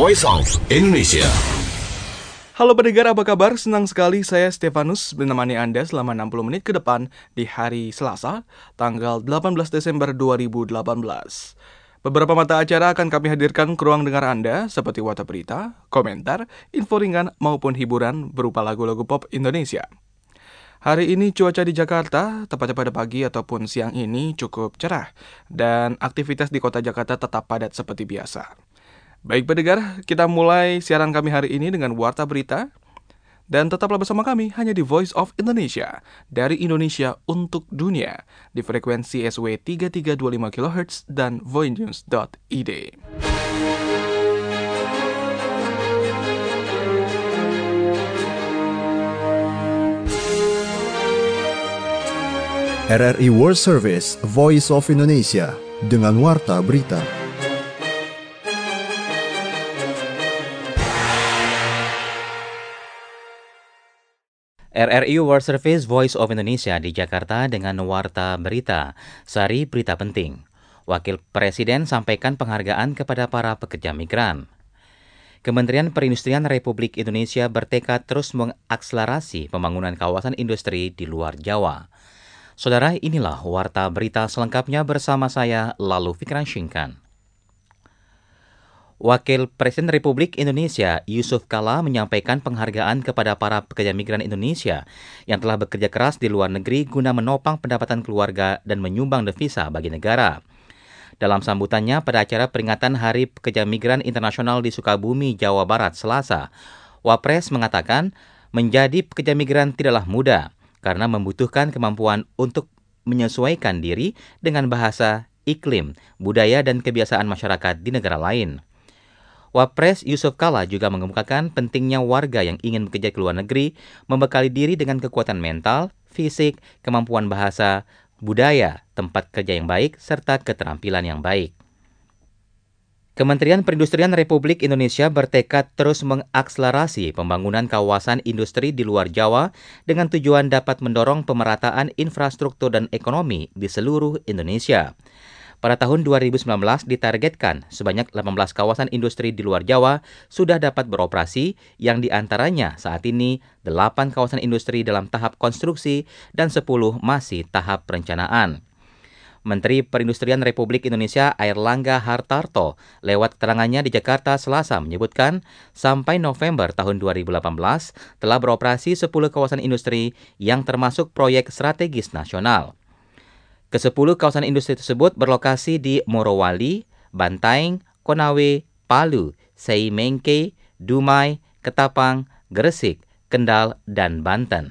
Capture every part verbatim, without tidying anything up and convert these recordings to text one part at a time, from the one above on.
Voice of Indonesia. Halo pendengar, apa kabar? Senang sekali saya Stefanus menemani Anda selama enam puluh menit ke depan di hari Selasa, tanggal delapan belas Desember dua ribu delapan belas. Beberapa mata acara akan kami hadirkan ke ruang dengar Anda seperti warta berita, komentar, info ringan maupun hiburan berupa lagu-lagu pop Indonesia. Hari ini cuaca di Jakarta, tepatnya pada pagi ataupun siang ini cukup cerah dan aktivitas di kota Jakarta tetap padat seperti biasa. Baik pendengar, kita mulai siaran kami hari ini dengan warta berita. Dan tetaplah bersama kami hanya di Voice of Indonesia, dari Indonesia untuk dunia, di frekuensi S W tiga tiga dua lima kilohertz dan voinews dot I D. R R I World Service Voice of Indonesia dengan warta berita. R R I World Service Voice of Indonesia di Jakarta dengan warta berita. Sari berita penting. Wakil Presiden sampaikan penghargaan kepada para pekerja migran. Kementerian Perindustrian Republik Indonesia bertekad terus mengakselerasi pembangunan kawasan industri di luar Jawa. Saudara, inilah warta berita selengkapnya bersama saya, Lalu Fikran Syingkan. Wakil Presiden Republik Indonesia Yusuf Kala menyampaikan penghargaan kepada para pekerja migran Indonesia yang telah bekerja keras di luar negeri guna menopang pendapatan keluarga dan menyumbang devisa bagi negara. Dalam sambutannya pada acara peringatan Hari Pekerja Migran Internasional di Sukabumi, Jawa Barat, Selasa, Wapres mengatakan menjadi pekerja migran tidaklah mudah karena membutuhkan kemampuan untuk menyesuaikan diri dengan bahasa, iklim, budaya, dan kebiasaan masyarakat di negara lain. Wapres Yusuf Kala juga mengemukakan pentingnya warga yang ingin bekerja ke luar negeri membekali diri dengan kekuatan mental, fisik, kemampuan bahasa, budaya, tempat kerja yang baik, serta keterampilan yang baik. Kementerian Perindustrian Republik Indonesia bertekad terus mengakselerasi pembangunan kawasan industri di luar Jawa dengan tujuan dapat mendorong pemerataan infrastruktur dan ekonomi di seluruh Indonesia. Pada tahun dua ribu sembilan belas ditargetkan sebanyak delapan belas kawasan industri di luar Jawa sudah dapat beroperasi, yang diantaranya saat ini delapan kawasan industri dalam tahap konstruksi dan sepuluh masih tahap perencanaan. Menteri Perindustrian Republik Indonesia Airlangga Hartarto lewat keterangannya di Jakarta Selasa menyebutkan sampai November tahun dua ribu delapan belas telah beroperasi sepuluh kawasan industri yang termasuk proyek strategis nasional. Kesepuluh kawasan industri tersebut berlokasi di Morowali, Bantaeng, Konawe, Palu, Seimengke, Dumai, Ketapang, Gresik, Kendal, dan Banten.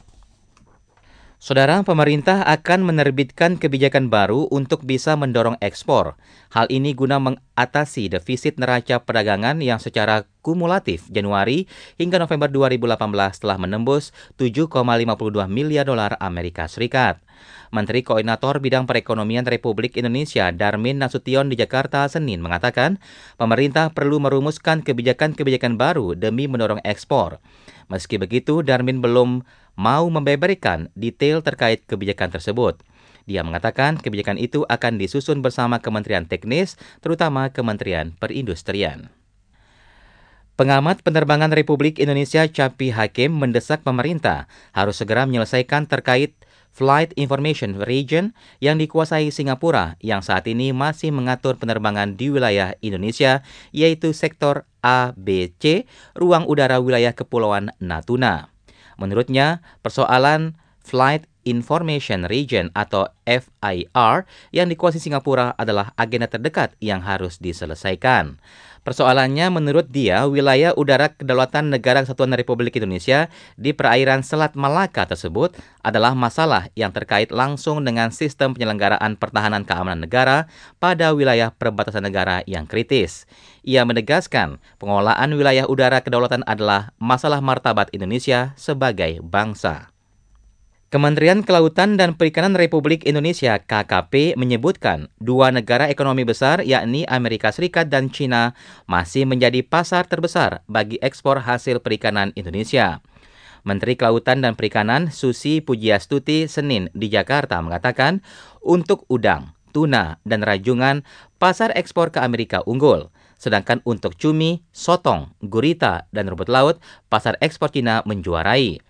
Saudara, pemerintah akan menerbitkan kebijakan baru untuk bisa mendorong ekspor. Hal ini guna mengatasi defisit neraca perdagangan yang secara kumulatif Januari hingga November dua ribu delapan belas telah menembus tujuh koma lima dua miliar dolar Amerika Serikat. Menteri Koordinator Bidang Perekonomian Republik Indonesia Darmin Nasution di Jakarta Senin mengatakan pemerintah perlu merumuskan kebijakan-kebijakan baru demi mendorong ekspor. Meski begitu, Darmin belum mau membeberkan detail terkait kebijakan tersebut. Dia mengatakan kebijakan itu akan disusun bersama Kementerian Teknis, terutama Kementerian Perindustrian. Pengamat penerbangan Republik Indonesia Capi Hakim mendesak pemerintah harus segera menyelesaikan terkait Flight Information Region yang dikuasai Singapura yang saat ini masih mengatur penerbangan di wilayah Indonesia, yaitu sektor A B C, ruang udara wilayah Kepulauan Natuna. Menurutnya, persoalan Flight Information Region atau F I R yang dikuasai Singapura adalah agenda terdekat yang harus diselesaikan. Persoalannya menurut dia, wilayah udara kedaulatan Negara Kesatuan Republik Indonesia di perairan Selat Malaka tersebut adalah masalah yang terkait langsung dengan sistem penyelenggaraan pertahanan keamanan negara pada wilayah perbatasan negara yang kritis. Ia menegaskan pengelolaan wilayah udara kedaulatan adalah masalah martabat Indonesia sebagai bangsa. Kementerian Kelautan dan Perikanan Republik Indonesia K K P menyebutkan dua negara ekonomi besar yakni Amerika Serikat dan China masih menjadi pasar terbesar bagi ekspor hasil perikanan Indonesia. Menteri Kelautan dan Perikanan Susi Pujiastuti Senin di Jakarta mengatakan untuk udang, tuna, dan rajungan pasar ekspor ke Amerika unggul. Sedangkan untuk cumi, sotong, gurita, dan rumput laut, pasar ekspor Cina menjuarai.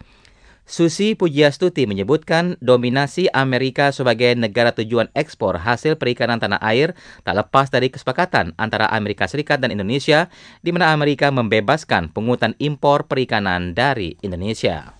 Susi Pujiastuti menyebutkan dominasi Amerika sebagai negara tujuan ekspor hasil perikanan tanah air tak lepas dari kesepakatan antara Amerika Serikat dan Indonesia, di mana Amerika membebaskan pungutan impor perikanan dari Indonesia.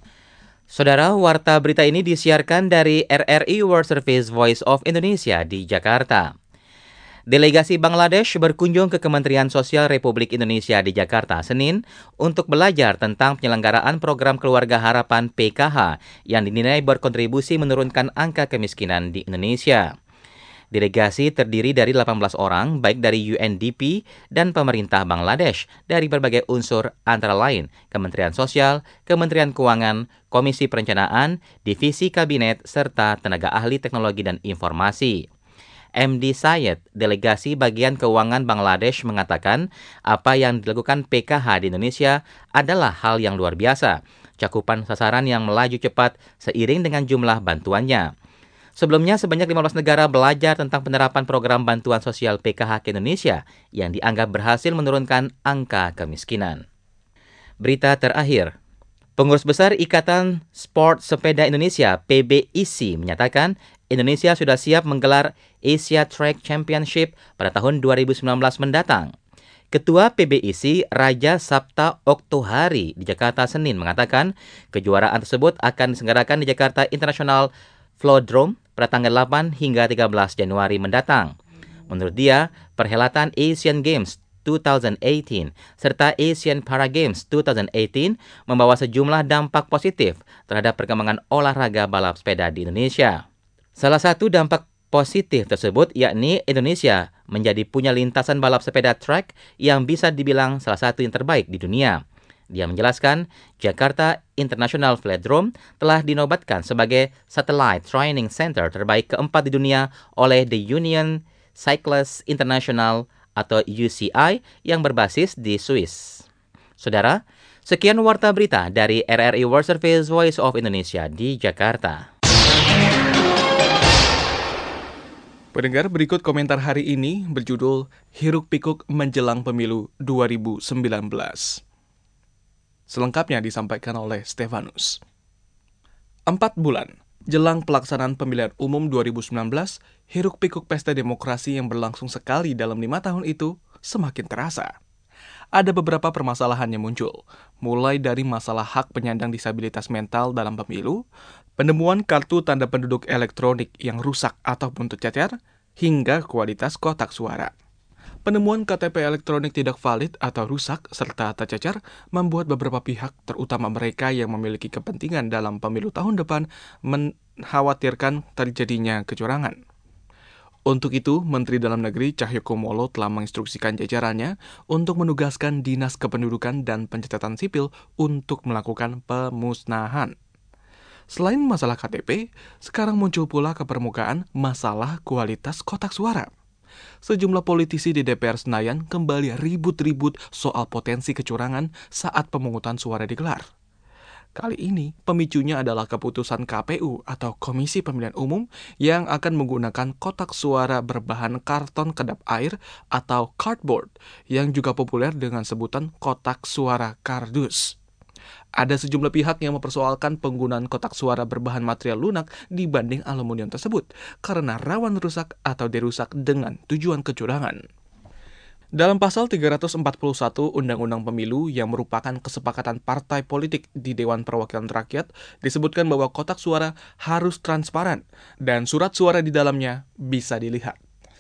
Saudara, warta berita ini disiarkan dari R R I World Service Voice of Indonesia di Jakarta. Delegasi Bangladesh berkunjung ke Kementerian Sosial Republik Indonesia di Jakarta Senin untuk belajar tentang penyelenggaraan program Keluarga Harapan P K H yang dinilai berkontribusi menurunkan angka kemiskinan di Indonesia. Delegasi terdiri dari delapan belas orang, baik dari U N D P dan pemerintah Bangladesh dari berbagai unsur antara lain Kementerian Sosial, Kementerian Keuangan, Komisi Perencanaan, Divisi Kabinet, serta tenaga ahli teknologi dan informasi. M D Syed, delegasi bagian keuangan Bangladesh, mengatakan apa yang dilakukan P K H di Indonesia adalah hal yang luar biasa, cakupan sasaran yang melaju cepat seiring dengan jumlah bantuannya. Sebelumnya, sebanyak lima belas negara belajar tentang penerapan program bantuan sosial P K H ke Indonesia yang dianggap berhasil menurunkan angka kemiskinan. Berita terakhir. Pengurus Besar Ikatan Sport Sepeda Indonesia P B I C menyatakan Indonesia sudah siap menggelar Asia Track Championship pada tahun dua ribu sembilan belas mendatang. Ketua P B I C Raja Sapta Oktohari di Jakarta Senin mengatakan kejuaraan tersebut akan diselenggarakan di Jakarta International Velodrome pada tanggal delapan hingga tiga belas Januari mendatang. Menurut dia, perhelatan Asian Games dua ribu delapan belas serta Asian Para Games dua ribu delapan belas membawa sejumlah dampak positif terhadap perkembangan olahraga balap sepeda di Indonesia. Salah satu dampak positif tersebut yakni Indonesia menjadi punya lintasan balap sepeda track yang bisa dibilang salah satu yang terbaik di dunia. Dia menjelaskan, Jakarta International Velodrome telah dinobatkan sebagai Satellite Training Center terbaik keempat di dunia oleh The Union Cyclists International atau U C I yang berbasis di Swiss. Saudara, sekian warta berita dari R R I World Service Voice of Indonesia di Jakarta. Pendengar, berikut komentar hari ini berjudul Hiruk Pikuk Menjelang Pemilu dua ribu sembilan belas. Selengkapnya disampaikan oleh Stefanus. Empat bulan jelang pelaksanaan pemilihan umum dua ribu sembilan belas, hiruk pikuk pesta demokrasi yang berlangsung sekali dalam lima tahun itu semakin terasa. Ada beberapa permasalahan yang muncul, mulai dari masalah hak penyandang disabilitas mental dalam pemilu, penemuan kartu tanda penduduk elektronik yang rusak ataupun tercecer, hingga kualitas kotak suara. Penemuan K T P elektronik tidak valid atau rusak serta tercecer membuat beberapa pihak, terutama mereka yang memiliki kepentingan dalam pemilu tahun depan, mengkhawatirkan terjadinya kecurangan. Untuk itu, Menteri Dalam Negeri Cahyokumolo telah menginstruksikan jajarannya untuk menugaskan Dinas Kependudukan dan Pencatatan Sipil untuk melakukan pemusnahan. Selain masalah K T P, sekarang muncul pula ke permukaan masalah kualitas kotak suara. Sejumlah politisi di D P R Senayan kembali ribut-ribut soal potensi kecurangan saat pemungutan suara digelar. Kali ini, pemicunya adalah keputusan K P U atau Komisi Pemilihan Umum yang akan menggunakan kotak suara berbahan karton kedap air atau cardboard yang juga populer dengan sebutan kotak suara kardus. Ada sejumlah pihak yang mempersoalkan penggunaan kotak suara berbahan material lunak dibanding aluminium tersebut karena rawan rusak atau dirusak dengan tujuan kecurangan. Dalam pasal tiga ratus empat puluh satu Undang-Undang Pemilu yang merupakan kesepakatan partai politik di Dewan Perwakilan Rakyat, disebutkan bahwa kotak suara harus transparan dan surat suara di dalamnya bisa dilihat.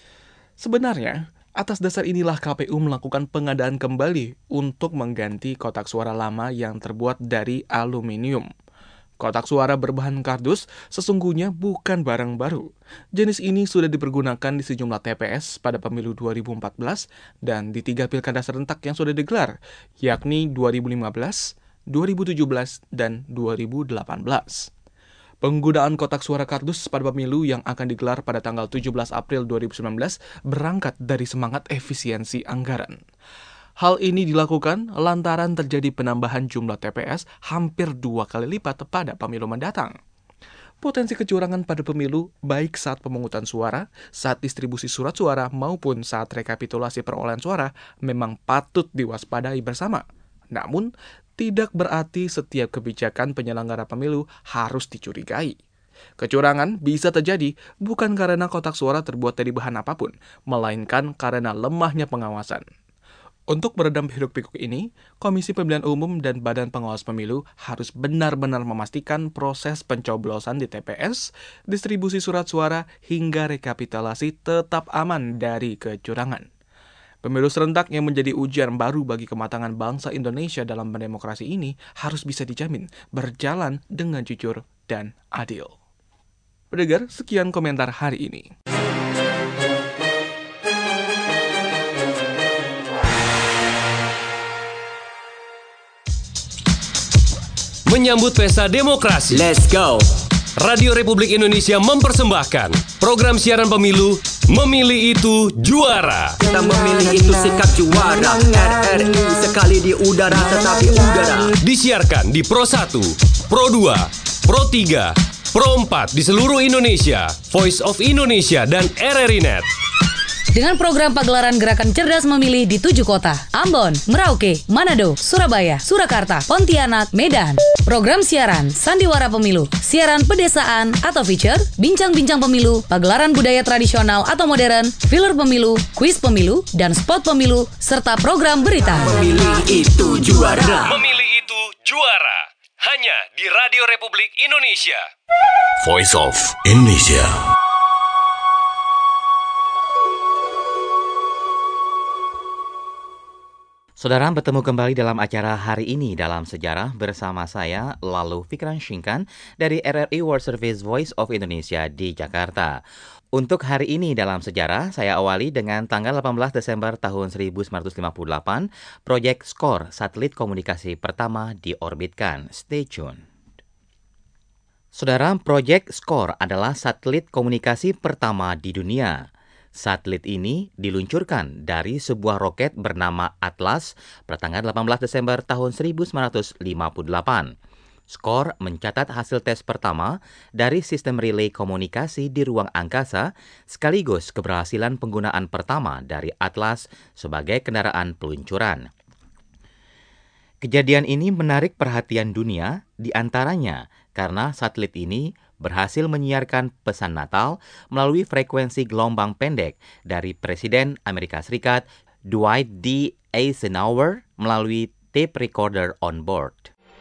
Sebenarnya, atas dasar inilah K P U melakukan pengadaan kembali untuk mengganti kotak suara lama yang terbuat dari aluminium. Kotak suara berbahan kardus sesungguhnya bukan barang baru. Jenis ini sudah dipergunakan di sejumlah T P S pada pemilu dua ribu empat belas dan di tiga pilkada serentak yang sudah digelar, yakni dua ribu lima belas, dua ribu tujuh belas, dan dua ribu delapan belas. Penggunaan kotak suara kardus pada pemilu yang akan digelar pada tanggal tujuh belas April dua ribu sembilan belas berangkat dari semangat efisiensi anggaran. Hal ini dilakukan lantaran terjadi penambahan jumlah T P S hampir dua kali lipat pada pemilu mendatang. potensi kecurangan pada pemilu baik saat pemungutan suara, saat distribusi surat suara, maupun saat rekapitulasi perolehan suara memang patut diwaspadai bersama. Namun, tidak berarti setiap kebijakan penyelenggara pemilu harus dicurigai. Kecurangan bisa terjadi bukan karena kotak suara terbuat dari bahan apapun, melainkan karena lemahnya pengawasan. Untuk meredam hiruk-pikuk ini, Komisi Pemilihan Umum dan Badan Pengawas Pemilu harus benar-benar memastikan proses pencoblosan di T P S, distribusi surat suara, hingga rekapitulasi tetap aman dari kecurangan. Pemilu serentak yang menjadi ujian baru bagi kematangan bangsa Indonesia dalam berdemokrasi ini harus bisa dijamin berjalan dengan jujur dan adil. Pendengar, sekian komentar hari ini. Menyambut pesta demokrasi, Let's go. Radio Republik Indonesia mempersembahkan program siaran pemilu Memilih Itu Juara. Kita memilih itu sikap juara. R R I sekali di udara tetapi udara. Disiarkan di Pro satu, Pro dua, Pro tiga, Pro empat di seluruh Indonesia, Voice of Indonesia dan R R I Net. Dengan program pagelaran Gerakan Cerdas Memilih di tujuh kota, Ambon, Merauke, Manado, Surabaya, Surakarta, Pontianak, Medan. Program siaran Sandiwara Pemilu, siaran pedesaan atau feature, bincang-bincang pemilu, pagelaran budaya tradisional atau modern, filler pemilu, kuis pemilu, dan spot pemilu, serta program berita. Memilih itu juara. Memilih Itu Juara. Hanya di Radio Republik Indonesia. Voice of Indonesia. Saudara, bertemu kembali dalam acara hari ini dalam sejarah bersama saya, Lalu Fikran Syingkan dari R R I World Service Voice of Indonesia di Jakarta. Untuk hari ini dalam sejarah, saya awali dengan tanggal delapan belas Desember tahun seribu sembilan ratus lima puluh delapan, proyek SCORE, satelit komunikasi pertama diorbitkan. Stay tuned. Saudara, proyek SCORE adalah satelit komunikasi pertama di dunia. Satelit ini diluncurkan dari sebuah roket bernama Atlas pada tanggal delapan belas Desember tahun seribu sembilan ratus lima puluh delapan. SCORE mencatat hasil tes pertama dari sistem relay komunikasi di ruang angkasa sekaligus keberhasilan penggunaan pertama dari Atlas sebagai kendaraan peluncuran. Kejadian ini menarik perhatian dunia, di antaranya karena satelit ini berhasil menyiarkan pesan Natal melalui frekuensi gelombang pendek dari Presiden Amerika Serikat Dwight D. Eisenhower melalui tape recorder on board.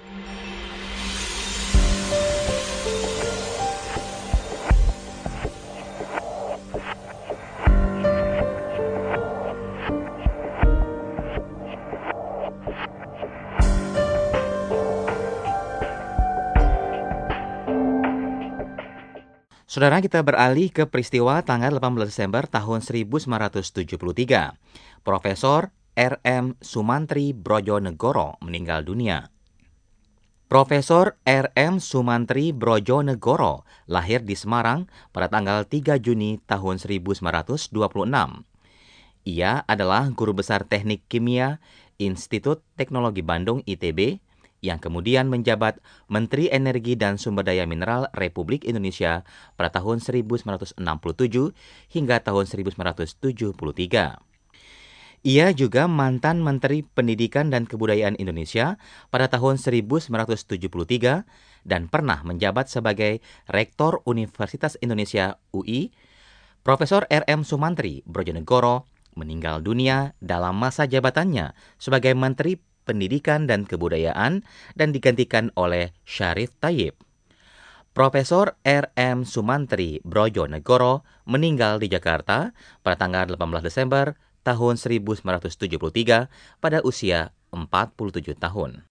Saudara, kita beralih ke peristiwa tanggal delapan belas Desember tahun seribu sembilan ratus tujuh puluh tiga. Profesor R M Sumantri Brojonegoro meninggal dunia. Profesor R M Sumantri Brojonegoro lahir di Semarang pada tanggal tiga Juni tahun seribu sembilan ratus dua puluh enam. Ia adalah guru besar teknik kimia Institut Teknologi Bandung I T B, yang kemudian menjabat Menteri Energi dan Sumber Daya Mineral Republik Indonesia pada tahun seribu sembilan ratus enam puluh tujuh hingga tahun seribu sembilan ratus tujuh puluh tiga. Ia juga mantan Menteri Pendidikan dan Kebudayaan Indonesia pada tahun seribu sembilan ratus tujuh puluh tiga dan pernah menjabat sebagai Rektor Universitas Indonesia U I. Profesor R M Sumantri Brojonegoro meninggal dunia dalam masa jabatannya sebagai Menteri Pendidikan dan Kebudayaan dan digantikan oleh Syarif Tayyip. Profesor R M Sumantri Brojonegoro meninggal di Jakarta pada tanggal delapan belas Desember tahun seribu sembilan ratus tujuh puluh tiga pada usia empat puluh tujuh tahun.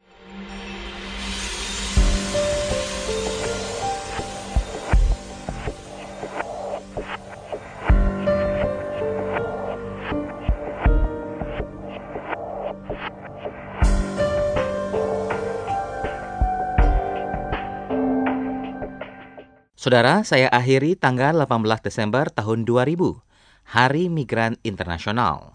Saudara, saya akhiri tanggal delapan belas Desember tahun dua ribu, Hari Migran Internasional.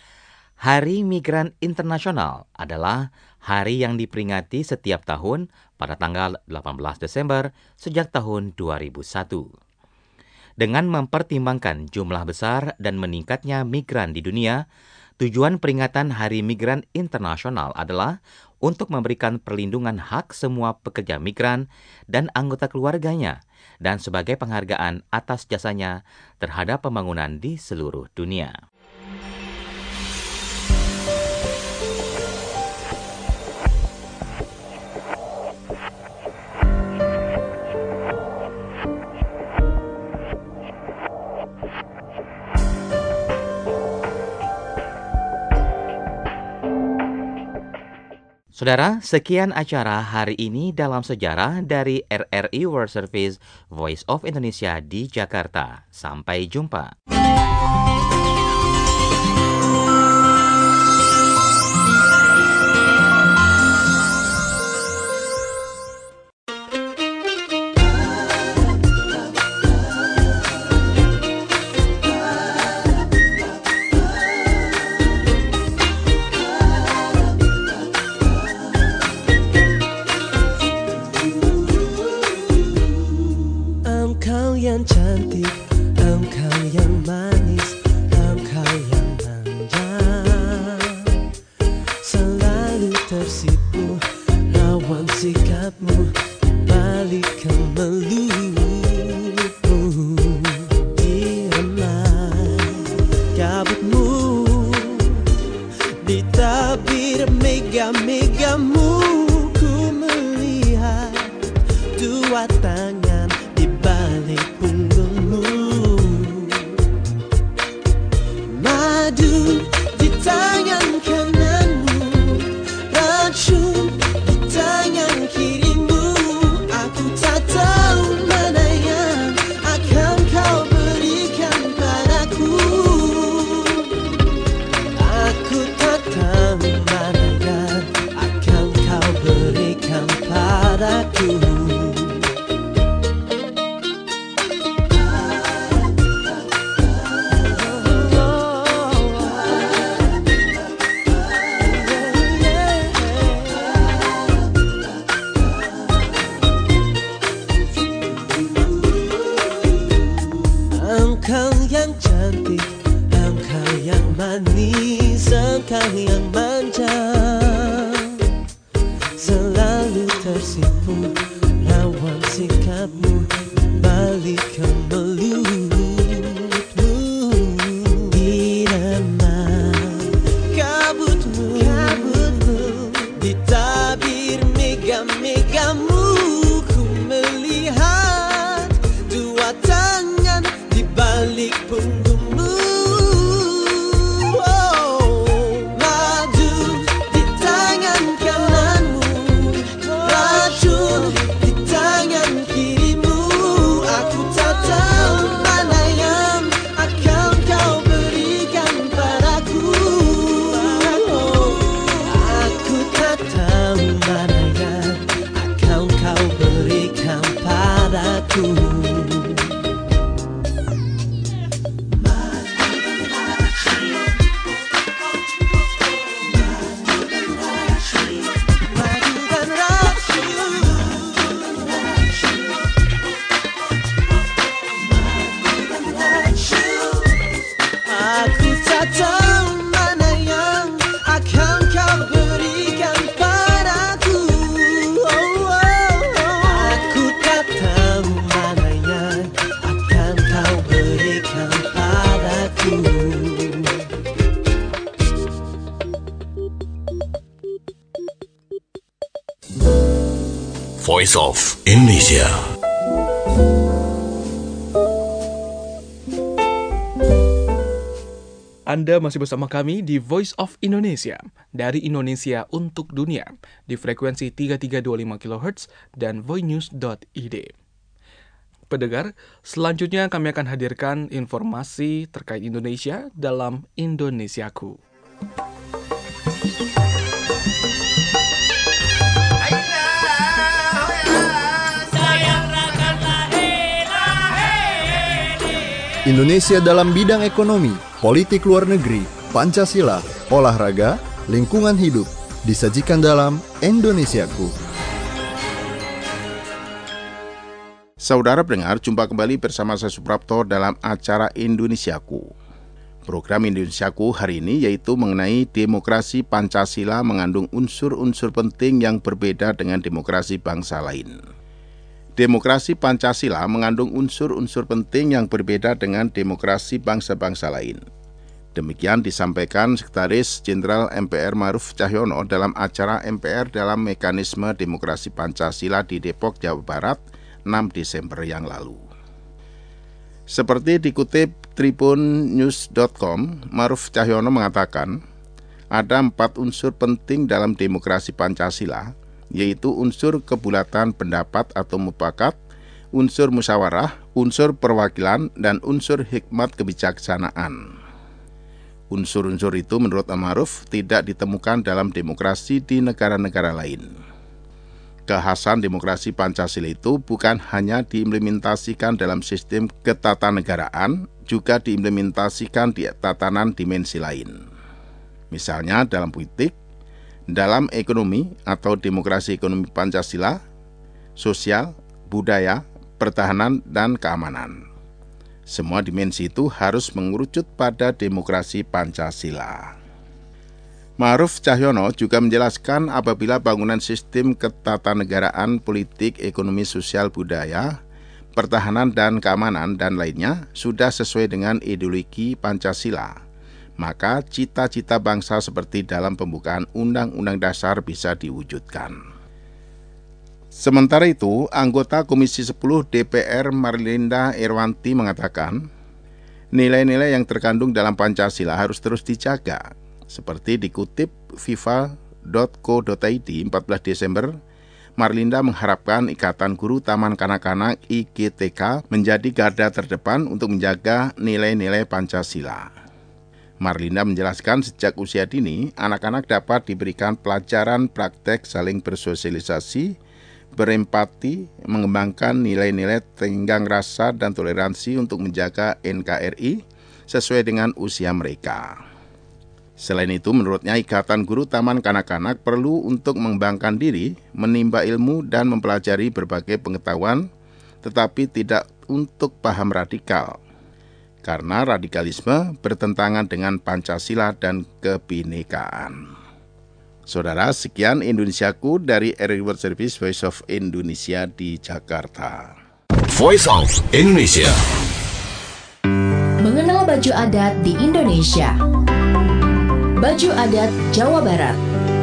Hari Migran Internasional adalah hari yang diperingati setiap tahun pada tanggal delapan belas Desember sejak tahun dua ribu satu. Dengan mempertimbangkan jumlah besar dan meningkatnya migran di dunia, tujuan peringatan Hari Migran Internasional adalah untuk memberikan perlindungan hak semua pekerja migran dan anggota keluarganya, dan sebagai penghargaan atas jasanya terhadap pembangunan di seluruh dunia. Saudara, sekian acara hari ini dalam sejarah dari R R I World Service Voice of Indonesia di Jakarta. Sampai jumpa. Yang cantik, engkau yang manis, engkau yang manja, selalu tersipu rawan sikapmu, balikkan melukmu, diremai kabutmu, di tabir mega-megamu, ku melihat dua tangan di balik punggungmu, madu di tangan kananmu, racun di tangan kirimu. Aku tak tahu mana yang akan kau berikan padaku. Aku tak tahu mana yang akan kau berikan padaku. Engkau yang cantik, engkau yang manis, engkau yang manja, selalu tersipu rawan sikapmu, balikkan melukmu, diremai kabutmu, kabutmu, di tabir mega-megamu, ku melihat dua tangan balik punggungmu, oh, madu di tangan kananmu, racun di tangan kirimu. Aku tak tahu mana yang akan kau berikan padaku. Oh, aku tak tahu mana yang akan kau berikan padaku. Voice of Indonesia. Anda masih bersama kami di Voice of Indonesia, dari Indonesia untuk dunia, di frekuensi tiga tiga dua lima kilohertz dan voinews dot i d. Pendengar, selanjutnya kami akan hadirkan informasi terkait Indonesia dalam Indonesiaku. Indonesia dalam bidang ekonomi, politik luar negeri, Pancasila, olahraga, lingkungan hidup, disajikan dalam Indonesiaku. Saudara pendengar, jumpa kembali bersama saya Suprapto dalam acara Indonesiaku. Program Indonesiaku hari ini yaitu mengenai demokrasi Pancasila mengandung unsur-unsur penting yang berbeda dengan demokrasi bangsa lain. Demokrasi Pancasila mengandung unsur-unsur penting yang berbeda dengan demokrasi bangsa-bangsa lain. Demikian disampaikan Sekretaris Jenderal M P R Ma'ruf Cahyono dalam acara M P R dalam Mekanisme Demokrasi Pancasila di Depok, Jawa Barat, enam Desember yang lalu. Seperti dikutip tribun news dot com, Ma'ruf Cahyono mengatakan, ada empat unsur penting dalam demokrasi Pancasila, yaitu unsur kebulatan pendapat atau mufakat, unsur musyawarah, unsur perwakilan, dan unsur hikmat kebijaksanaan. Unsur-unsur itu menurut Ma'ruf tidak ditemukan dalam demokrasi di negara-negara lain. Kekhasan demokrasi Pancasila itu bukan hanya diimplementasikan dalam sistem ketatanegaraan, juga diimplementasikan di tatanan dimensi lain. Misalnya dalam politik, dalam ekonomi atau demokrasi ekonomi Pancasila, sosial, budaya, pertahanan, dan keamanan. Semua dimensi itu harus mengerucut pada demokrasi Pancasila. Ma'ruf Cahyono juga menjelaskan apabila bangunan sistem ketatanegaraan, politik, ekonomi, sosial, budaya, pertahanan, dan keamanan, dan lainnya sudah sesuai dengan ideologi Pancasila, maka cita-cita bangsa seperti dalam pembukaan Undang-Undang Dasar bisa diwujudkan. Sementara itu, anggota Komisi sepuluh D P R Marlinda Irwanti mengatakan, nilai-nilai yang terkandung dalam Pancasila harus terus dijaga. Seperti dikutip viva dot co dot i d empat belas Desember, Marlinda mengharapkan Ikatan Guru Taman Kanak-Kanak I G T K menjadi garda terdepan untuk menjaga nilai-nilai Pancasila. Marlinda menjelaskan sejak usia dini, anak-anak dapat diberikan pelajaran praktek saling bersosialisasi, berempati, mengembangkan nilai-nilai tenggang rasa dan toleransi untuk menjaga N K R I sesuai dengan usia mereka. Selain itu, menurutnya Ikatan Guru Taman Kanak-Kanak perlu untuk mengembangkan diri, menimba ilmu dan mempelajari berbagai pengetahuan, tetapi tidak untuk paham radikal. Karena radikalisme bertentangan dengan Pancasila dan kebinekaan. Saudara, sekian Indonesiaku dari R R I World Service Voice of Indonesia di Jakarta. Voice of Indonesia. Mengenal baju adat di Indonesia. Baju adat Jawa Barat.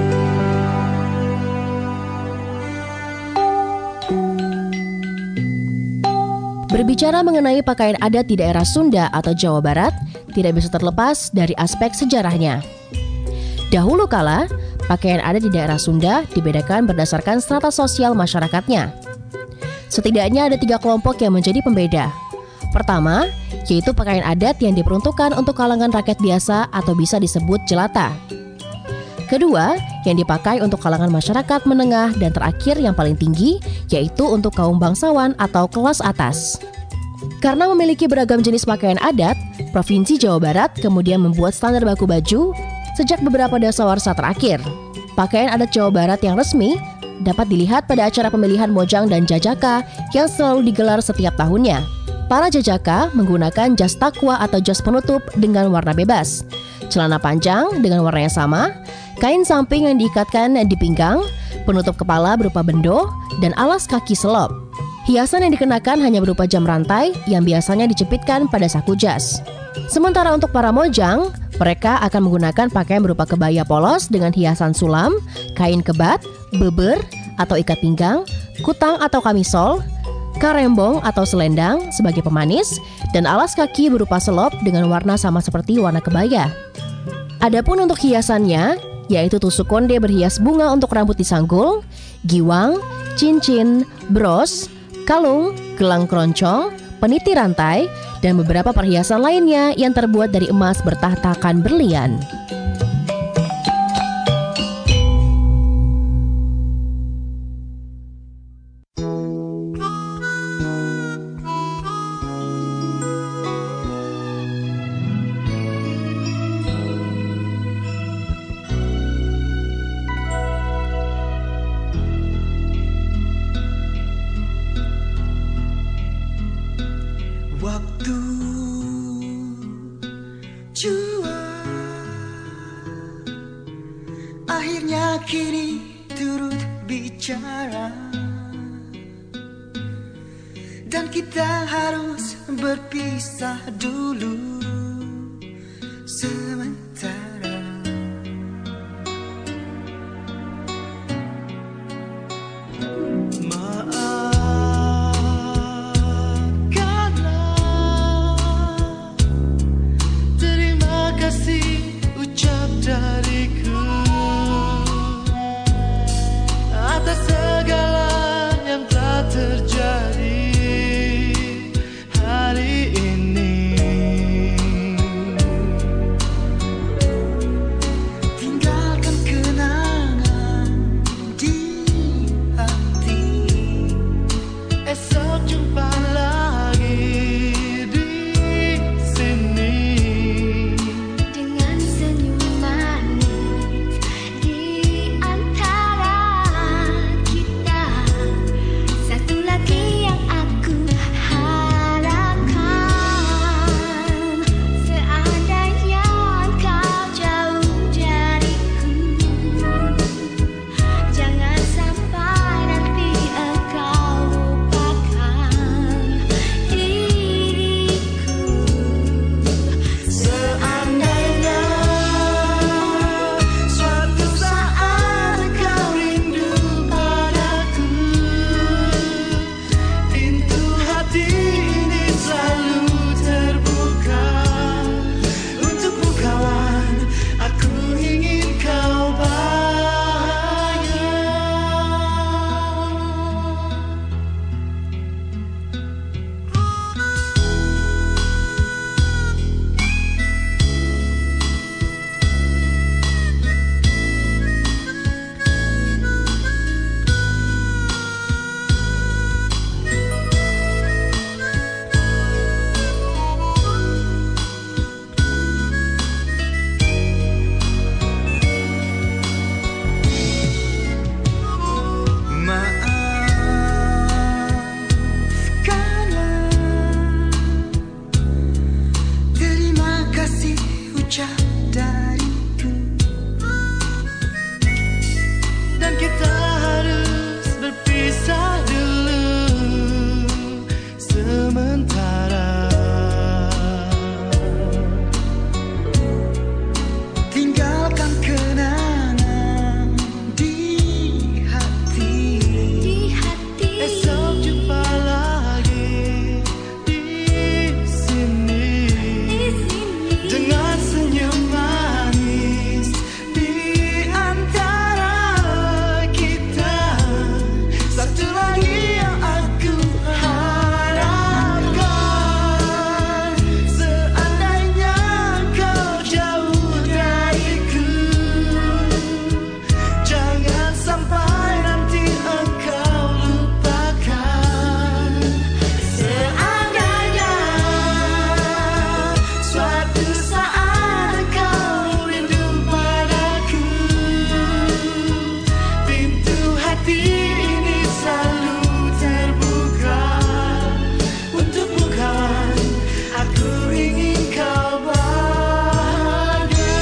Berbicara mengenai pakaian adat di daerah Sunda atau Jawa Barat, tidak bisa terlepas dari aspek sejarahnya. Dahulu kala, pakaian adat di daerah Sunda dibedakan berdasarkan strata sosial masyarakatnya. Setidaknya ada tiga kelompok yang menjadi pembeda. Pertama, yaitu pakaian adat yang diperuntukkan untuk kalangan rakyat biasa atau bisa disebut jelata. Kedua, yang dipakai untuk kalangan masyarakat menengah, dan terakhir yang paling tinggi, yaitu untuk kaum bangsawan atau kelas atas. Karena memiliki beragam jenis pakaian adat, Provinsi Jawa Barat kemudian membuat standar baku baju sejak beberapa dasawarsa terakhir. Pakaian adat Jawa Barat yang resmi dapat dilihat pada acara pemilihan Mojang dan Jajaka yang selalu digelar setiap tahunnya. Para jajaka menggunakan jas takwa atau jas penutup dengan warna bebas, celana panjang dengan warna yang sama, kain samping yang diikatkan di pinggang, penutup kepala berupa bendo, dan alas kaki selop. Hiasan yang dikenakan hanya berupa jam rantai yang biasanya dicepitkan pada saku jas. Sementara untuk para mojang, mereka akan menggunakan pakaian berupa kebaya polos dengan hiasan sulam, kain kebat, beber atau ikat pinggang, kutang atau kamisol, karembong atau selendang sebagai pemanis, dan alas kaki berupa selop dengan warna sama seperti warna kebaya. Adapun untuk hiasannya, yaitu tusuk konde berhias bunga untuk rambut disanggul, giwang, cincin, bros, kalung, gelang keroncong, peniti rantai, dan beberapa perhiasan lainnya yang terbuat dari emas bertahtakan berlian. Waktu jua akhirnya kini turut bicara, dan kita harus berpisah dulu sementara. Maafkanlah, terima kasih ucap dariku atas segala yang telah terjadi hari ini. Tinggalkan kenangan di hati. Esok jumpa lagi di sini dengan senyum manis di antara kita. Satu lagi yang aku harapkan, seandainya kau jauh dariku, jangan sampai nanti engkau lupakan diriku. Seandainya suatu saat kau rindu padaku, pintu hati ini selalu terbuka untukmu kawan. Aku ingin kau bahagia. Maafkanlah, terima kasih ucap dariku, dan kita harus berpisah dulu sementara. Tinggalkan kenangan di hati. Esok jumpa lagi di sini dengan senyum manis di antara kita. Satu lagi yang aku harapkan, seandainya kau jauh dariku, jangan sampai nanti engkau lupakan. Seandainya suatu saat engkau rindu padaku, pintu hati ini selalu terbuka untukmu kawan. Aku ingin kau bahagia.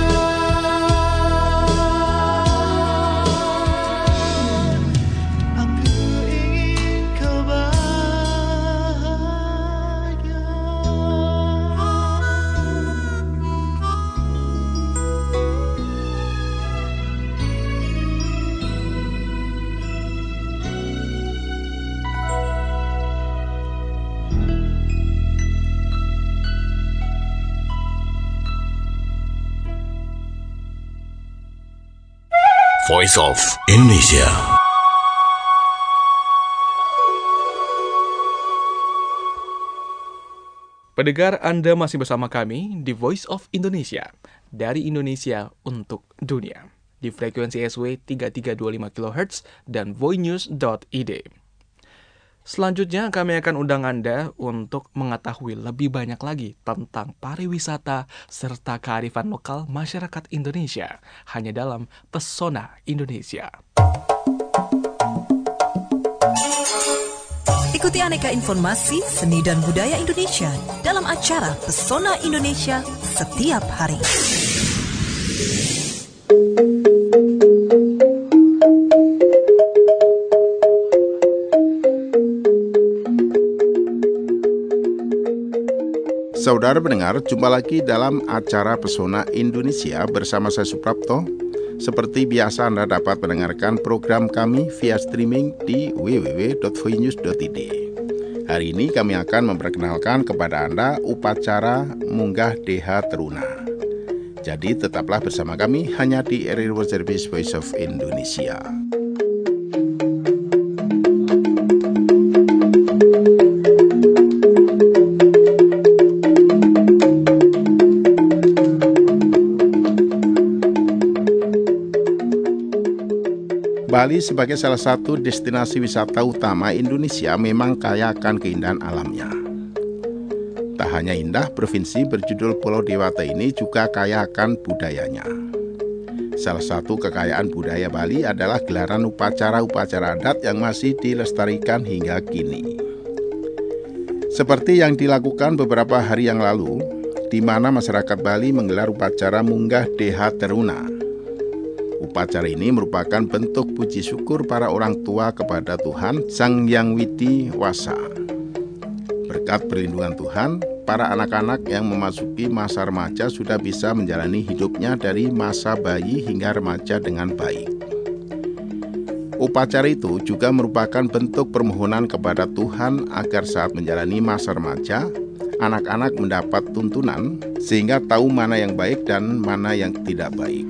Aku ingin kau bahagia. Voice of Indonesia. Pendengar, Anda masih bersama kami di Voice of Indonesia, dari Indonesia untuk dunia, di frekuensi S W tiga tiga dua lima kilohertz dan voinews dot i d. Selanjutnya kami akan undang Anda untuk mengetahui lebih banyak lagi tentang pariwisata serta kearifan lokal masyarakat Indonesia hanya dalam Pesona Indonesia. Ikuti aneka informasi, seni dan budaya Indonesia dalam acara Pesona Indonesia setiap hari. Saudara pendengar, jumpa lagi dalam acara Pesona Indonesia bersama saya Suprapto. Seperti biasa Anda dapat mendengarkan program kami via streaming di w w w titik voinews titik i d. Hari ini kami akan memperkenalkan kepada Anda upacara Munggah D H Teruna. Jadi tetaplah bersama kami hanya di R R I World Service Voice of Indonesia. Bali sebagai salah satu destinasi wisata utama Indonesia memang kaya akan keindahan alamnya. Tak hanya indah, provinsi berjudul Pulau Dewata ini juga kaya akan budayanya. Salah satu kekayaan budaya Bali adalah gelaran upacara-upacara adat yang masih dilestarikan hingga kini. Seperti yang dilakukan beberapa hari yang lalu, di mana masyarakat Bali menggelar upacara Munggah D H Teruna. Upacara ini merupakan bentuk puji syukur para orang tua kepada Tuhan Sang Hyang Widi Wasa. Berkat perlindungan Tuhan, para anak-anak yang memasuki masa remaja sudah bisa menjalani hidupnya dari masa bayi hingga remaja dengan baik. Upacara itu juga merupakan bentuk permohonan kepada Tuhan agar saat menjalani masa remaja, anak-anak mendapat tuntunan sehingga tahu mana yang baik dan mana yang tidak baik.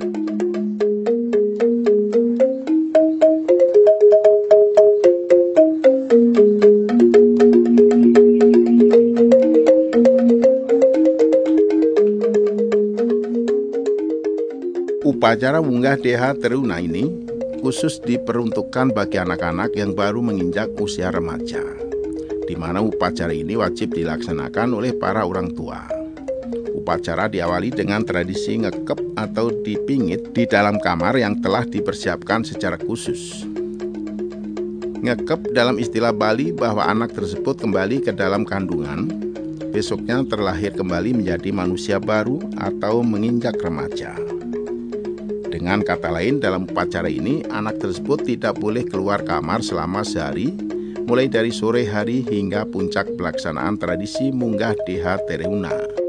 Upacara Munggah D H Teruna ini khusus diperuntukkan bagi anak-anak yang baru menginjak usia remaja, di mana upacara ini wajib dilaksanakan oleh para orang tua. Upacara diawali dengan tradisi ngekep atau dipingit di dalam kamar yang telah dipersiapkan secara khusus. Ngekep dalam istilah Bali bahwa anak tersebut kembali ke dalam kandungan, besoknya terlahir kembali menjadi manusia baru atau menginjak remaja. Dengan kata lain, dalam upacara ini, anak tersebut tidak boleh keluar kamar selama sehari, mulai dari sore hari hingga puncak pelaksanaan tradisi Munggah D H Teruna.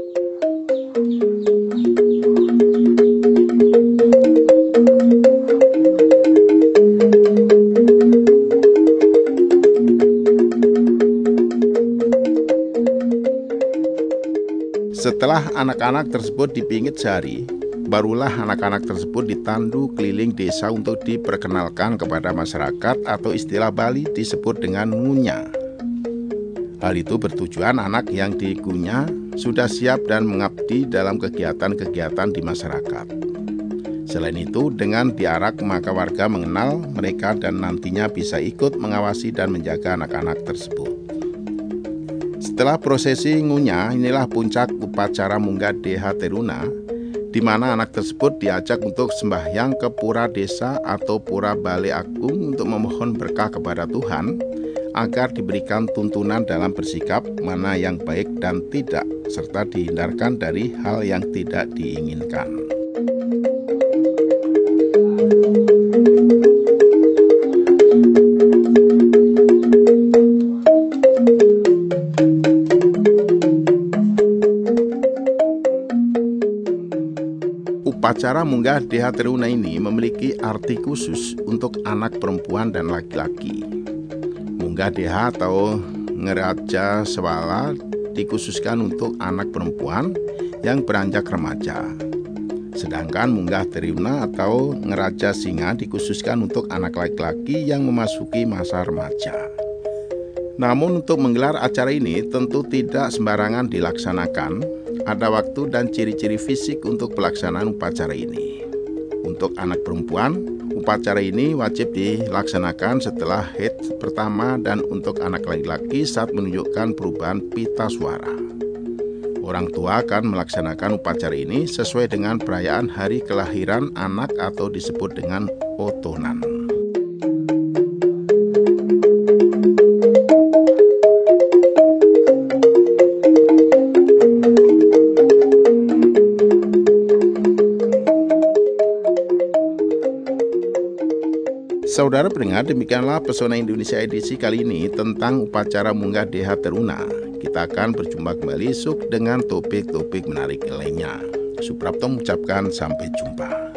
Setelah anak-anak tersebut dipingit sehari, barulah anak-anak tersebut ditandu keliling desa untuk diperkenalkan kepada masyarakat atau istilah Bali disebut dengan ngunya. Hal itu bertujuan anak yang digunya sudah siap dan mengabdi dalam kegiatan-kegiatan di masyarakat. Selain itu, dengan diarak maka warga mengenal mereka dan nantinya bisa ikut mengawasi dan menjaga anak-anak tersebut. Setelah prosesi ngunya, inilah puncak upacara Munggah D H Teruna, di mana anak tersebut diajak untuk sembahyang ke pura desa atau pura Balai Agung untuk memohon berkah kepada Tuhan agar diberikan tuntunan dalam bersikap mana yang baik dan tidak, serta dihindarkan dari hal yang tidak diinginkan. Upacara Munggah D H Teruna ini memiliki arti khusus untuk anak perempuan dan laki-laki. Munggah D H atau Ngeraja Sewala dikhususkan untuk anak perempuan yang beranjak remaja. Sedangkan Munggah Teruna atau Ngeraja Singa dikhususkan untuk anak laki-laki yang memasuki masa remaja. Namun untuk menggelar acara ini tentu tidak sembarangan dilaksanakan. Ada waktu dan ciri-ciri fisik untuk pelaksanaan upacara ini. Untuk anak perempuan, upacara ini wajib dilaksanakan setelah haid pertama dan untuk anak laki-laki saat menunjukkan perubahan pita suara. Orang tua akan melaksanakan upacara ini sesuai dengan perayaan hari kelahiran anak atau disebut dengan otonan. Saudara pendengar, demikianlah Pesona Indonesia edisi kali ini tentang upacara munggah D H Teruna. Kita akan berjumpa kembali esok dengan topik-topik menarik lainnya. Suprapto mengucapkan sampai jumpa.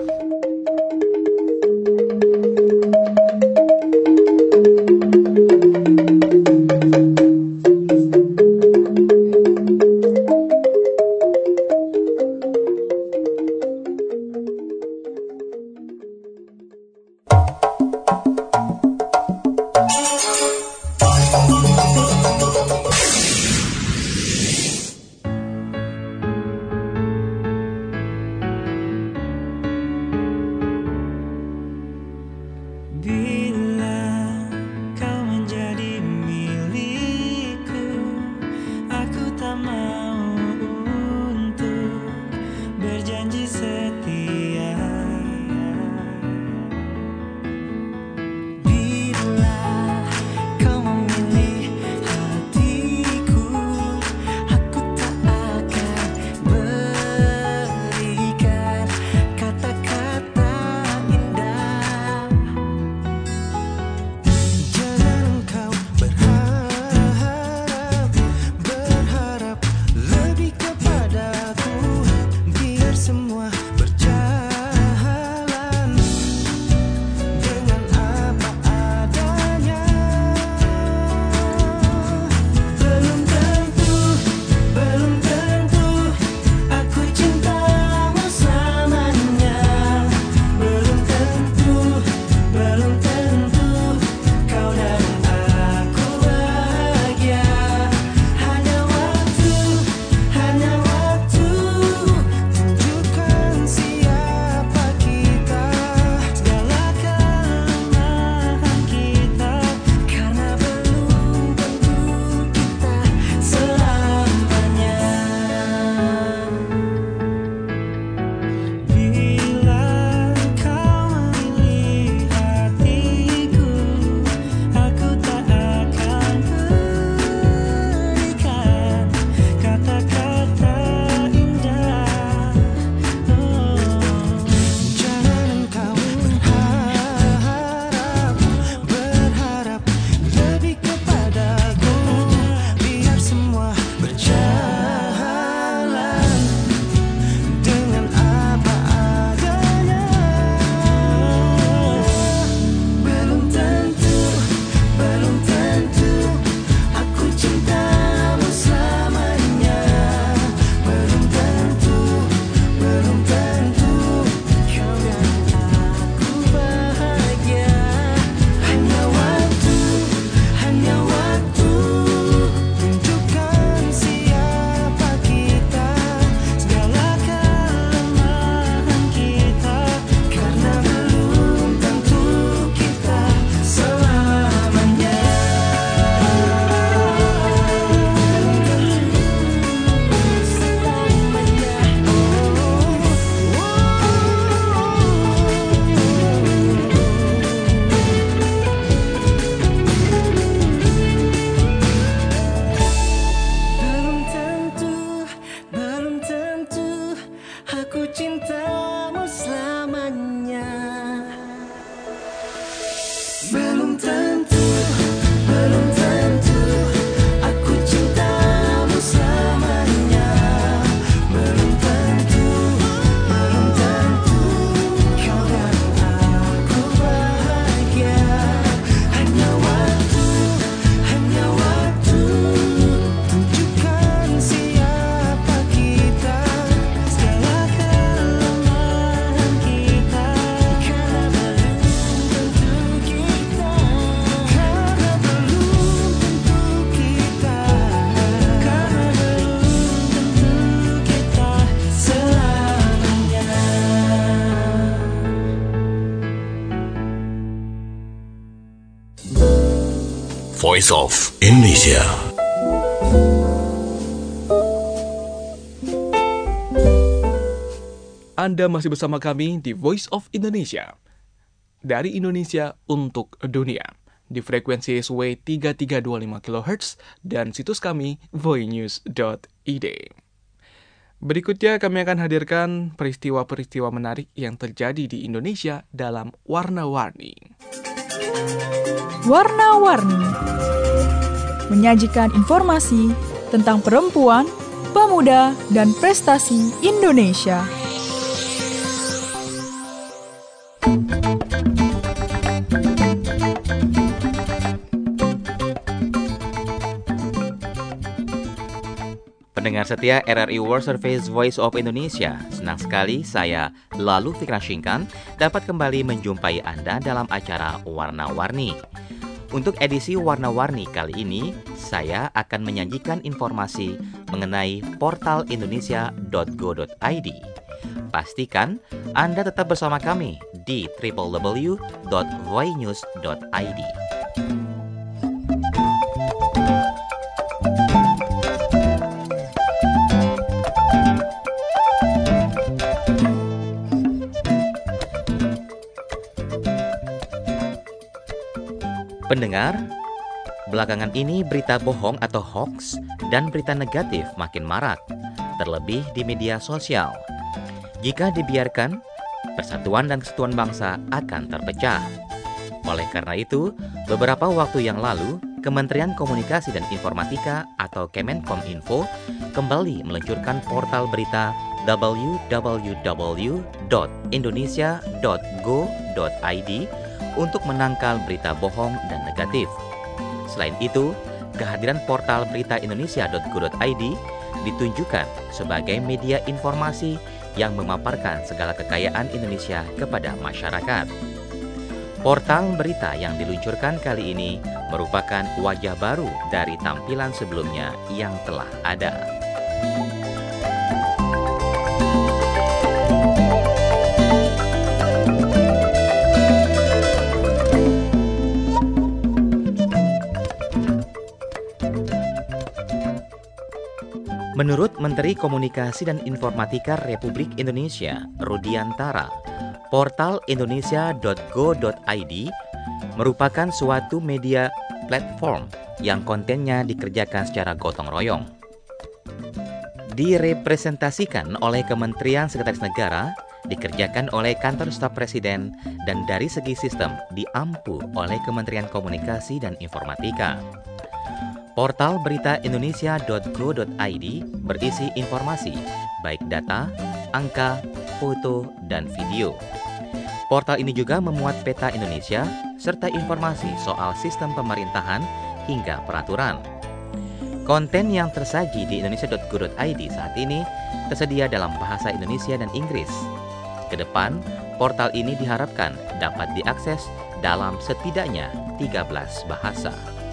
Voice of Indonesia. Anda masih bersama kami di Voice of Indonesia. Dari Indonesia untuk dunia. Di frekuensi S W tiga tiga dua lima kilohertz dan situs kami voinews dot i d. Berikutnya kami akan hadirkan peristiwa-peristiwa menarik yang terjadi di Indonesia dalam warna-warni. Warna-warni menyajikan informasi tentang perempuan, pemuda, dan prestasi Indonesia. Pendengar setia R R I World Service Voice of Indonesia, senang sekali saya Lalu Fikran Syingkan dapat kembali menjumpai Anda dalam acara Warna-Warni. Untuk edisi Warna-Warni kali ini, saya akan menyajikan informasi mengenai portal indonesia dot go dot i d. Pastikan Anda tetap bersama kami di w w w dot voinews dot i d. Pendengar, belakangan ini berita bohong atau hoax dan berita negatif makin marak, terlebih di media sosial. Jika dibiarkan, persatuan dan kesatuan bangsa akan terpecah. Oleh karena itu, beberapa waktu yang lalu, Kementerian Komunikasi dan Informatika atau Kemenkominfo kembali meluncurkan portal berita w w w dot indonesia dot go dot i d untuk menangkal berita bohong dan negatif. Selain itu, kehadiran portal berita indonesia dot go dot i d ditunjukkan sebagai media informasi yang memaparkan segala kekayaan Indonesia kepada masyarakat. Portal berita yang diluncurkan kali ini merupakan wajah baru dari tampilan sebelumnya yang telah ada. Menurut Menteri Komunikasi dan Informatika Republik Indonesia, Rudiantara, portal indonesia dot go dot i d merupakan suatu media platform yang kontennya dikerjakan secara gotong royong. Direpresentasikan oleh Kementerian Sekretaris Negara, dikerjakan oleh Kantor Staf Presiden, dan dari segi sistem diampu oleh Kementerian Komunikasi dan Informatika. Portal berita indonesia dot go dot i d berisi informasi, baik data, angka, foto, dan video. Portal ini juga memuat peta Indonesia, serta informasi soal sistem pemerintahan hingga peraturan. Konten yang tersaji di indonesia dot go dot i d saat ini tersedia dalam bahasa Indonesia dan Inggris. Kedepan, portal ini diharapkan dapat diakses dalam setidaknya tiga belas bahasa.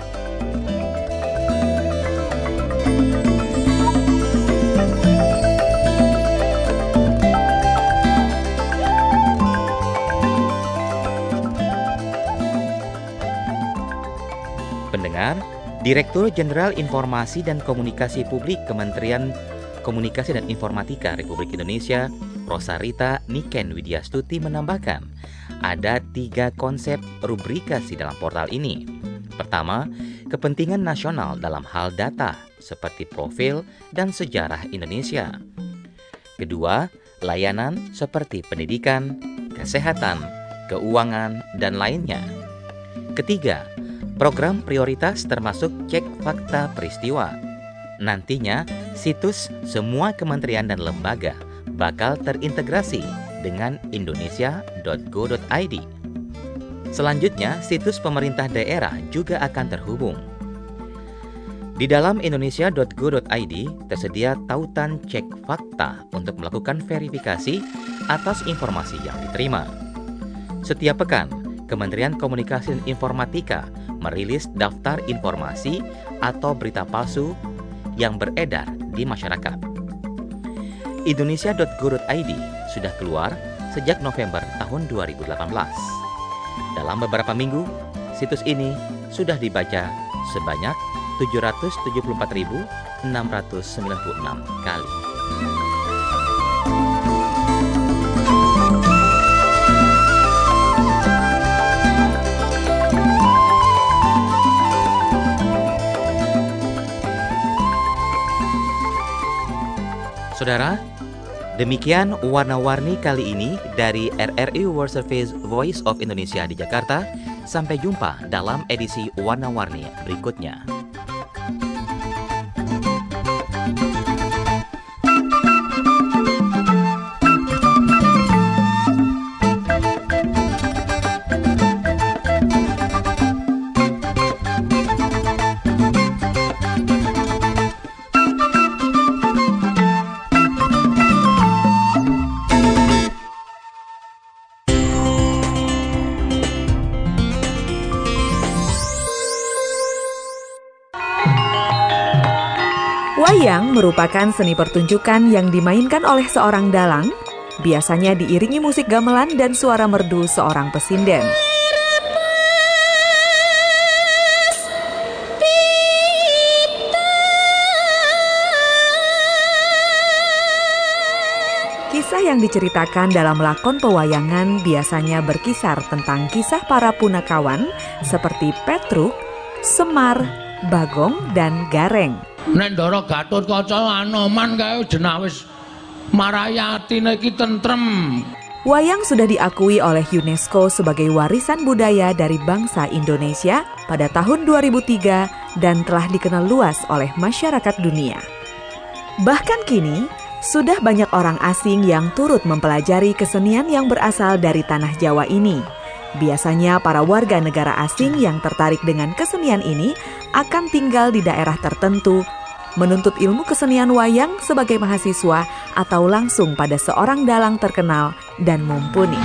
Pendengar, Direktur Jenderal Informasi dan Komunikasi Publik Kementerian Komunikasi dan Informatika Republik Indonesia, Rosarita Niken Widyastuti menambahkan, ada tiga konsep rubrikasi dalam portal ini. Pertama, kepentingan nasional dalam hal data, seperti profil dan sejarah Indonesia. Kedua, layanan seperti pendidikan, kesehatan, keuangan, dan lainnya. Ketiga, program prioritas termasuk cek fakta peristiwa. Nantinya, situs semua kementerian dan lembaga bakal terintegrasi dengan indonesia dot go dot i d. Selanjutnya, situs pemerintah daerah juga akan terhubung. Di dalam indonesia dot go dot i d tersedia tautan cek fakta untuk melakukan verifikasi atas informasi yang diterima. Setiap pekan, Kementerian Komunikasi dan Informatika merilis daftar informasi atau berita palsu yang beredar di masyarakat. indonesia dot go dot i d sudah keluar sejak November tahun dua ribu delapan belas. Dalam beberapa minggu, situs ini sudah dibaca sebanyak tujuh ratus tujuh puluh empat ribu enam ratus sembilan puluh enam kali. Saudara, demikian warna-warni kali ini dari R R I World Service Voice of Indonesia di Jakarta. Sampai jumpa dalam edisi Warna-Warni berikutnya. Wayang merupakan seni pertunjukan yang dimainkan oleh seorang dalang, biasanya diiringi musik gamelan dan suara merdu seorang pesinden. Kisah yang diceritakan dalam lakon pewayangan biasanya berkisar tentang kisah para punakawan seperti Petruk, Semar, Bagong, dan Gareng. Nek Ndara Gatotkaca Anoman kae jenawis marayati iki tentrem. Wayang sudah diakui oleh UNESCO sebagai warisan budaya dari bangsa Indonesia pada tahun dua ribu tiga dan telah dikenal luas oleh masyarakat dunia. Bahkan kini, sudah banyak orang asing yang turut mempelajari kesenian yang berasal dari tanah Jawa ini. Biasanya para warga negara asing yang tertarik dengan kesenian ini akan tinggal di daerah tertentu, menuntut ilmu kesenian wayang sebagai mahasiswa atau langsung pada seorang dalang terkenal dan mumpuni.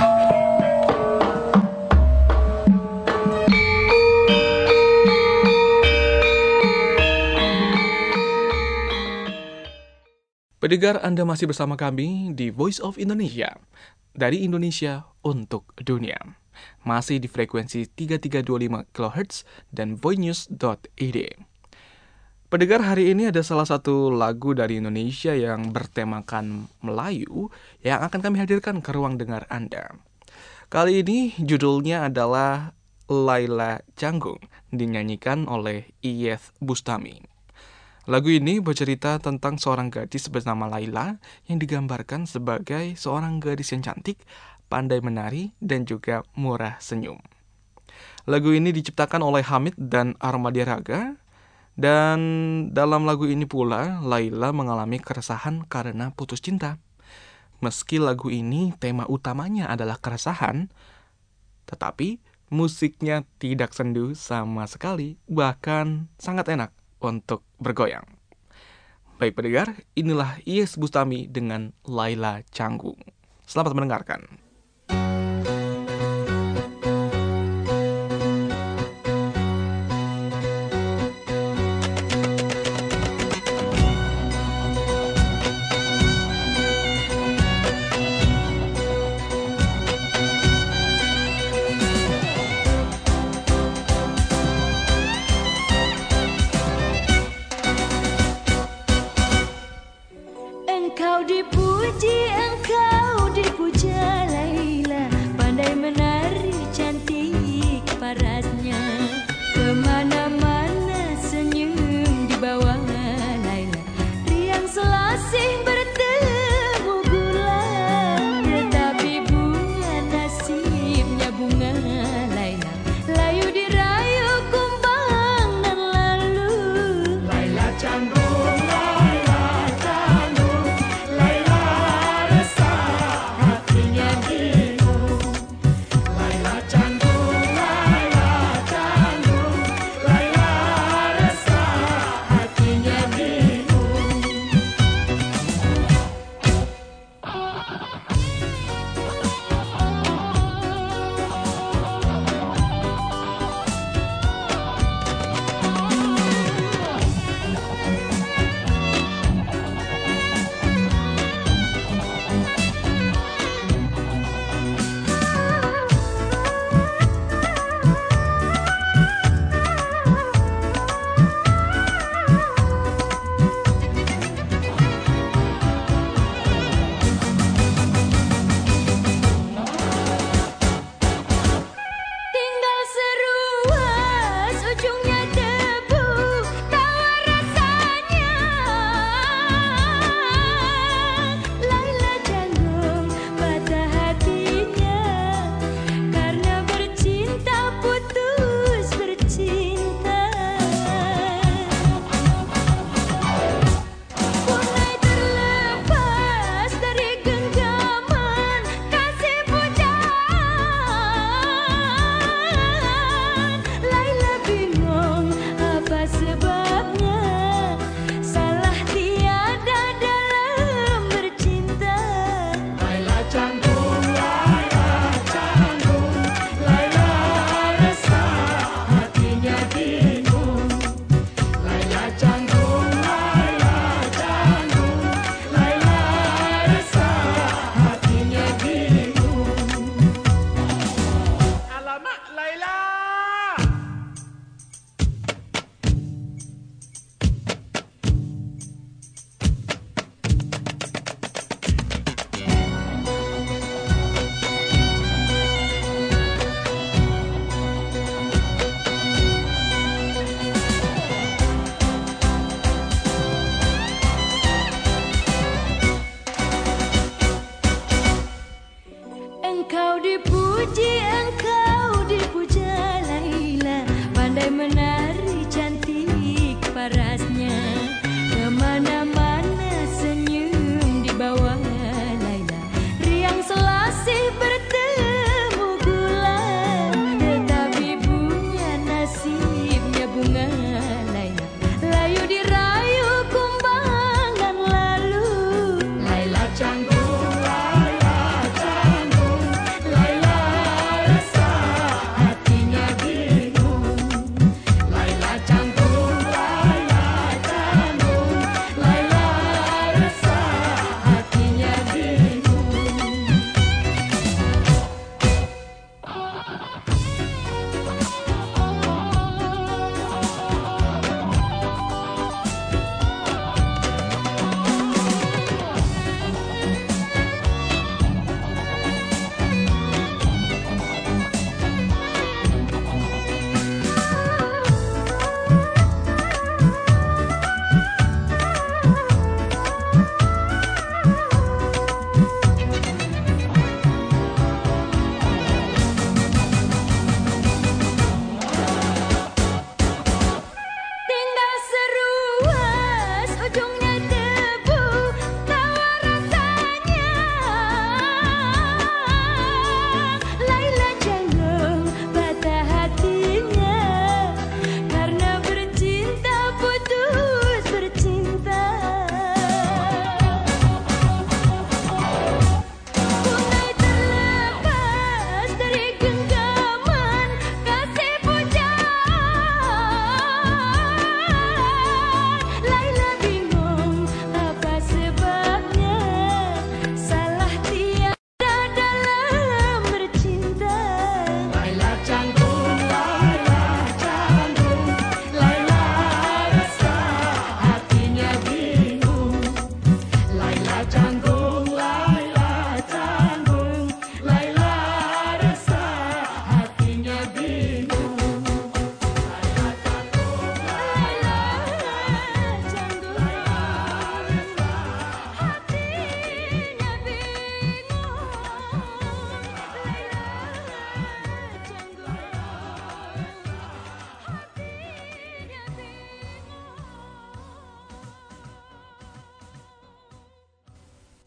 Pendengar, Anda masih bersama kami di Voice of Indonesia, dari Indonesia untuk dunia. Masih di frekuensi tiga tiga dua lima kilohertz dan voinews dot i d. Pendengar, hari ini ada salah satu lagu dari Indonesia yang bertemakan Melayu yang akan kami hadirkan ke ruang dengar Anda. Kali ini judulnya adalah Laila Canggung, dinyanyikan oleh Iyeth Bustami. Lagu ini bercerita tentang seorang gadis bernama Laila yang digambarkan sebagai seorang gadis yang cantik, pandai menari, dan juga murah senyum. Lagu ini diciptakan oleh Hamid dan Armadi Raga, dan dalam lagu ini pula Laila mengalami keresahan karena putus cinta. Meski lagu ini tema utamanya adalah keresahan, tetapi musiknya tidak sendu sama sekali, bahkan sangat enak untuk bergoyang. Baik pendengar, inilah Iyeth Bustami dengan Laila Canggung. Selamat mendengarkan. Engkau dipuji, engkau dipuja.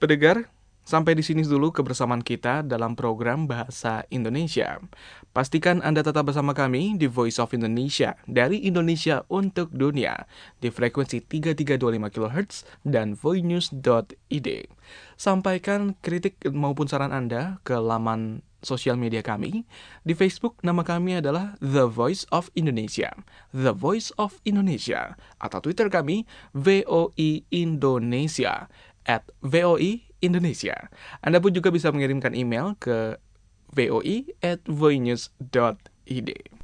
Pendengar, sampai di sini dulu kebersamaan kita dalam program Bahasa Indonesia. Pastikan Anda tetap bersama kami di Voice of Indonesia dari Indonesia untuk Dunia di frekuensi tiga tiga dua lima kilohertz dan voinews dot i d. Sampaikan kritik maupun saran Anda ke laman sosial media kami. Di Facebook nama kami adalah The Voice of Indonesia, The Voice of Indonesia, atau Twitter kami V O I Indonesia at V O I Indonesia. Anda pun juga bisa mengirimkan email ke voi at voinews dot i d.